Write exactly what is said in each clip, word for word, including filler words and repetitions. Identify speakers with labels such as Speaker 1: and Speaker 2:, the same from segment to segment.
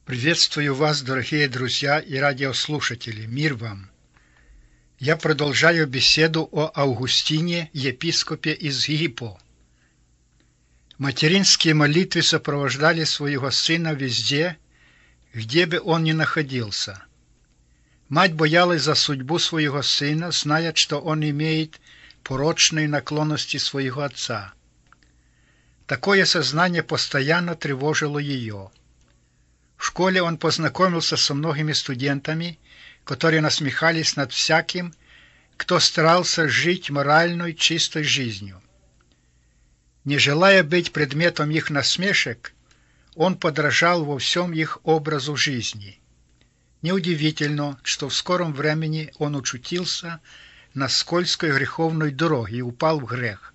Speaker 1: Приветствую вас, дорогие друзья и радиослушатели. Мир вам! Я продолжаю беседу о Августине, епископе из Гиппо. Материнские молитвы сопровождали своего сына везде, где бы он ни находился. Мать боялась за судьбу своего сына, зная, что он имеет порочные наклонности своего отца. Такое сознание постоянно тревожило ее. В школе он познакомился со многими студентами, которые насмехались над всяким, кто старался жить моральной, чистой жизнью. Не желая быть предметом их насмешек, он подражал во всем их образу жизни. Неудивительно, что в скором времени он очутился на скользкой греховной дороге и упал в грех.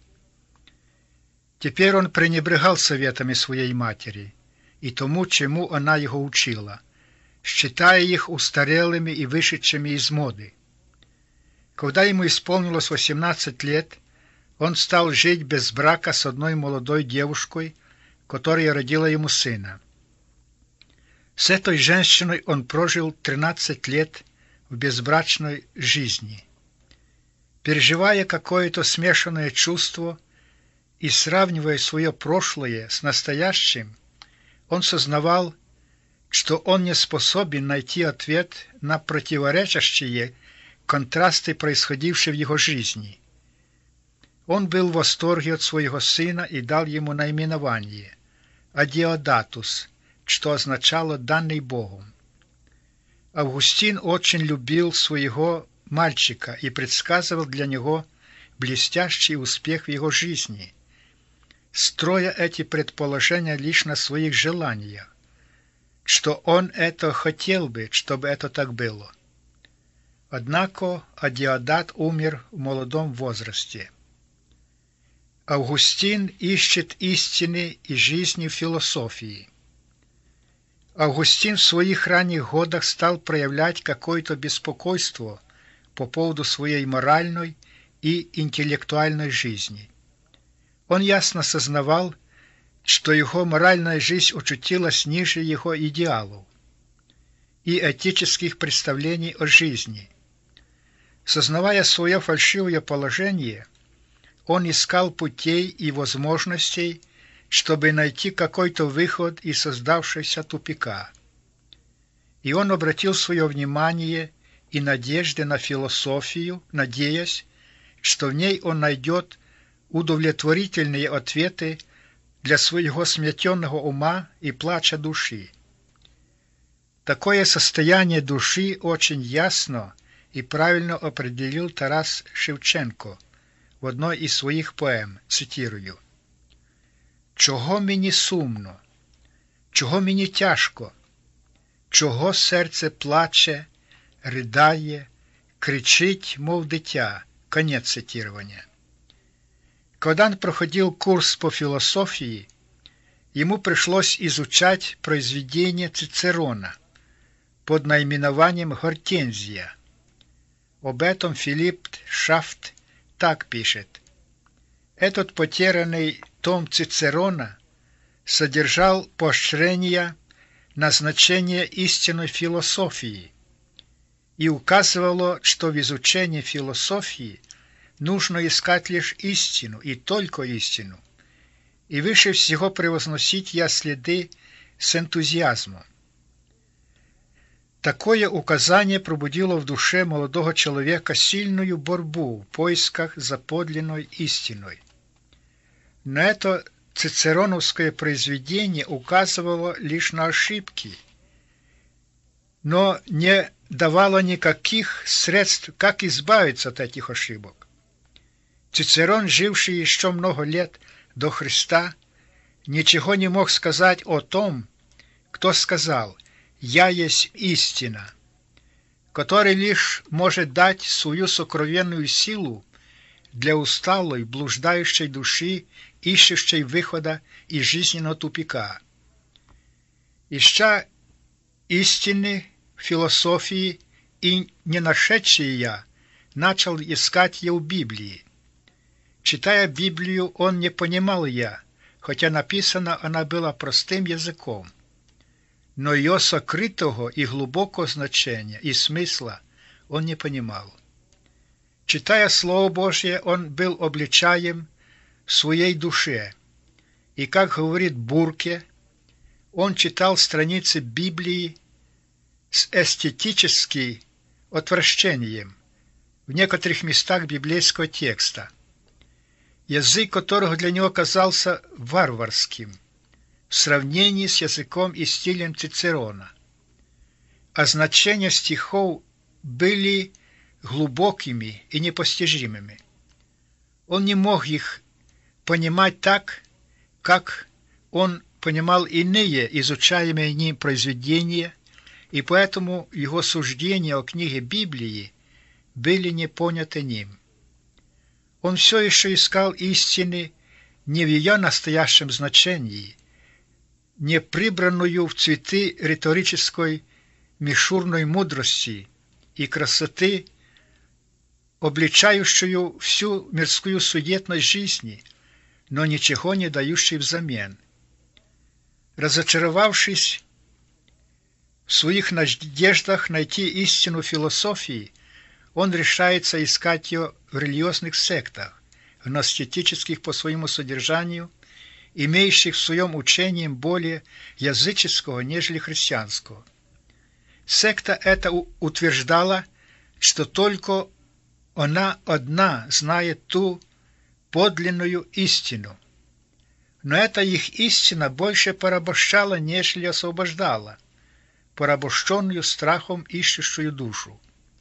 Speaker 1: Теперь он пренебрегал советами своей матери и тому, чему она его учила, считая их устарелыми и вышедшими из моды. Когда ему исполнилось восемнадцать лет, он стал жить без брака с одной молодой девушкой, которая родила ему сына. С этой женщиной он прожил тринадцать лет в безбрачной жизни. Переживая какое-то смешанное чувство и сравнивая свое прошлое с настоящим, он сознавал, что он не способен найти ответ на противоречащие контрасты, происходившие в его жизни. Он был в восторге от своего сына и дал ему наименование Адиодатус, что означало «данный Богом». Августин очень любил своего мальчика и предсказывал для него блестящий успех в его жизни, строя эти предположения лишь на своих желаниях, что он это хотел бы, чтобы это так было. Однако Адиодат умер в молодом возрасте. Августин ищет истины и жизни в философии. Августин в своих ранних годах стал проявлять какое-то беспокойство по поводу своей моральной и интеллектуальной жизни. Он ясно сознавал, что его моральная жизнь очутилась ниже его идеалов и этических представлений о жизни. Сознавая свое фальшивое положение, он искал путей и возможностей, чтобы найти какой-то выход из создавшегося тупика. И он обратил свое внимание и надежды на философию, надеясь, что в ней он найдет удовлетворительные ответы для своего сметенного ума и плача души. Такое состояние души очень ясно и правильно определил Тарас Шевченко в одной из своих поем, цитирую: «Чого мені сумно, чого мені тяжко, чого серце плаче, ридає, кричить, мов дитя». Конец цитирования. Когда он проходил курс по философии, ему пришлось изучать произведение Цицерона под наименованием «Гортензия». Об этом Филипп Шафт так пишет: «Этот потерянный том Цицерона содержал поощрения на значение истинной философии и указывало, что в изучении философии нужно искать лишь истину и только истину, и выше всего превозносить я следы с энтузиазмом». Такое указание пробудило в душе молодого человека сильную борьбу в поисках за подлинной истиной. Но это цицероновское произведение указывало лишь на ошибки, но не давало никаких средств, как избавиться от этих ошибок. Цицерон, живший еще много лет до Христа, ничего не мог сказать о том, кто сказал «Я есть истина», который лишь может дать свою сокровенную силу для усталой, блуждающей души, ищущей выхода из жизненного тупика. Ища истины в философии и не нашедший я, начал искать ее в Библии. Читая Библию, он не понимал я, хотя написана она была простым языком. но ее сокрытого и глубокого значения и смысла он не понимал. Читая Слово Божье, он был обличаем в своей душе, и, как говорит Бурке, он читал страницы Библии с эстетическим отвращением в некоторых местах библейского текста, язык которого для него казался варварским в сравнении с языком и стилем Цицерона, а значения стихов были глубокими и непостижимыми. Он не мог их понимать так, как он понимал иные изучаемые ним произведения, и поэтому его суждения о книге Библии были не поняты ним. Он все еще искал истины не в ее настоящем значении, не прибранную в цветы риторической мишурной мудрости и красоты, обличающую всю мирскую суетность жизни, но ничего не дающей взамен. Разочаровавшись в своих надеждах найти истину философии, он решается искать ее в религиозных сектах, гностических по своему содержанию, имеющих в своем учении более языческого, нежели христианского. Секта эта утверждала, что только она одна знает ту подлинную истину. Но эта их истина больше порабощала, нежели освобождала, порабощенную страхом ищущую душу.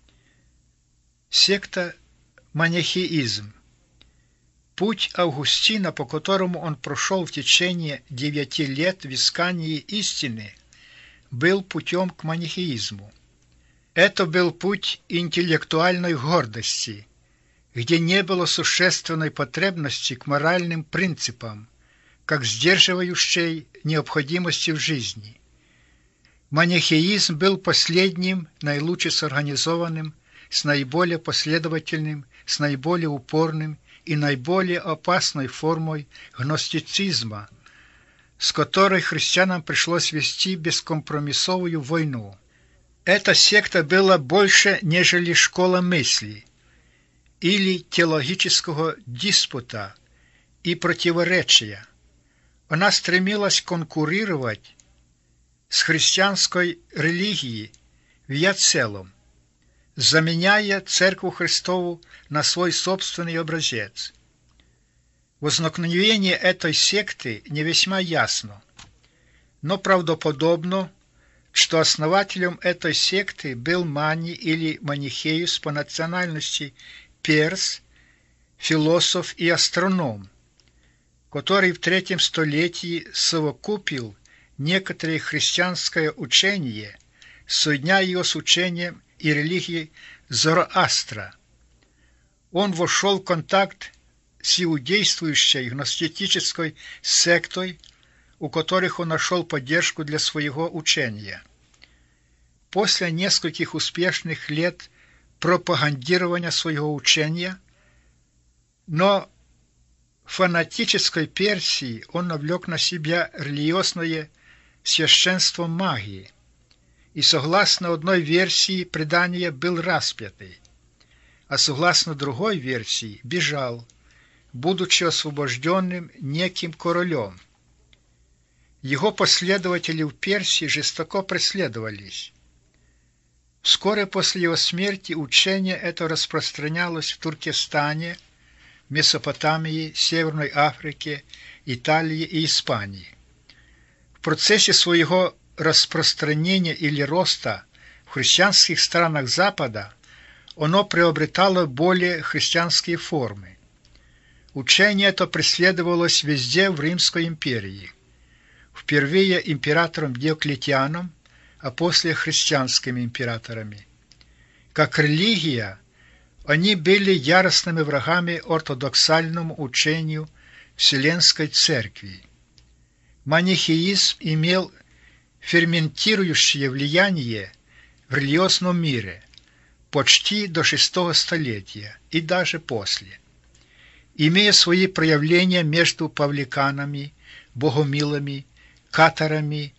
Speaker 1: Секта манихеизм. Путь Августина, по которому он прошел в течение девяти лет в искании истины, был путем к манихеизму. Это был путь интеллектуальной гордости, где не было существенной потребности к моральным принципам, как сдерживающей необходимости в жизни. Манихеизм был последним, наилучше сорганизованным, с наиболее последовательным, с наиболее упорным и наиболее опасной формой гностицизма, с которой христианам пришлось вести бескомпромиссовую войну. Эта секта была больше, нежели школа мысли или теологического диспута и противоречия. Она стремилась конкурировать с христианской религией в ее целом, заменяя Церковь Христову на свой собственный образец. Возникновение этой секты не весьма ясно, но правдоподобно, что основателем этой секты был Мани или Манихеус по национальности перс, философ и астроном, который в третьем столетии совокупил некоторые христианское учение, соединяя его с учением и религией Зороастра. Он вошел в контакт с иудействующей гностической сектой, у которых он нашел поддержку для своего учения. После нескольких успешных лет пропагандирования своего учения, но в фанатической Персии он навлек на себя религиозное священство магии, и согласно одной версии предания был распятый, а согласно другой версии бежал, будучи освобожденным неким королем. Его последователи в Персии жестоко преследовались. Вскоре после его смерти учение это распространялось в Туркестане, Месопотамии, Северной Африке, Италии и Испании. В процессе своего распространения или роста в христианских странах Запада оно приобретало более христианские формы. Учение это преследовалось везде в Римской империи. Впервые императором Диоклетианом, а после христианскими императорами. Как религия, они были яростными врагами ортодоксальному учению Вселенской Церкви. Манихеизм имел ферментирующее влияние в религиозном мире почти до шестого столетия и даже после, имея свои проявления между павликанами, богомилами, катарами,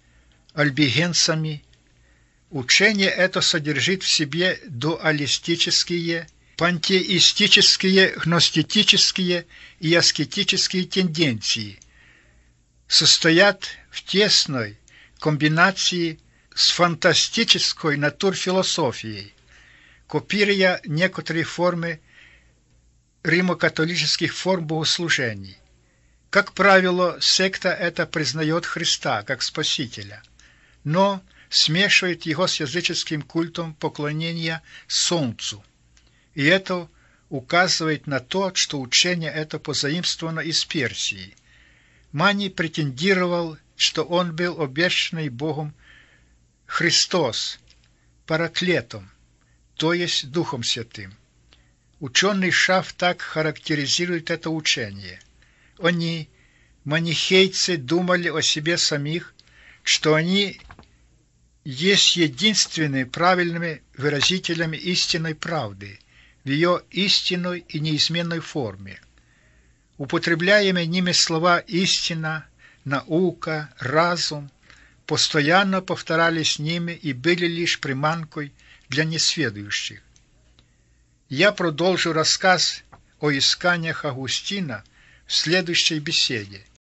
Speaker 1: альбигенцами. Учение это содержит в себе дуалистические, пантеистические, гностические и аскетические тенденции, состоят в тесной комбинации с фантастической натурфилософией, копируя некоторые формы римо-католических форм богослужений. Как правило, секта эта признает Христа как Спасителя, но смешивает его с языческим культом поклонения Солнцу. И это указывает на то, что учение это позаимствовано из Персии. Мани претендировал, что он был обещанный Богом Христос, Параклетом, то есть Духом Святым. Ученый Шаф так характеризует это учение. Они, манихейцы, думали о себе самих, что они есть единственными правильными выразителями истинной правды в ее истинной и неизменной форме. Употребляемые ними слова «истина», «наука», «разум» постоянно повторялись ними и были лишь приманкой для несведущих. Я продолжу рассказ о исканиях Августина в следующей беседе.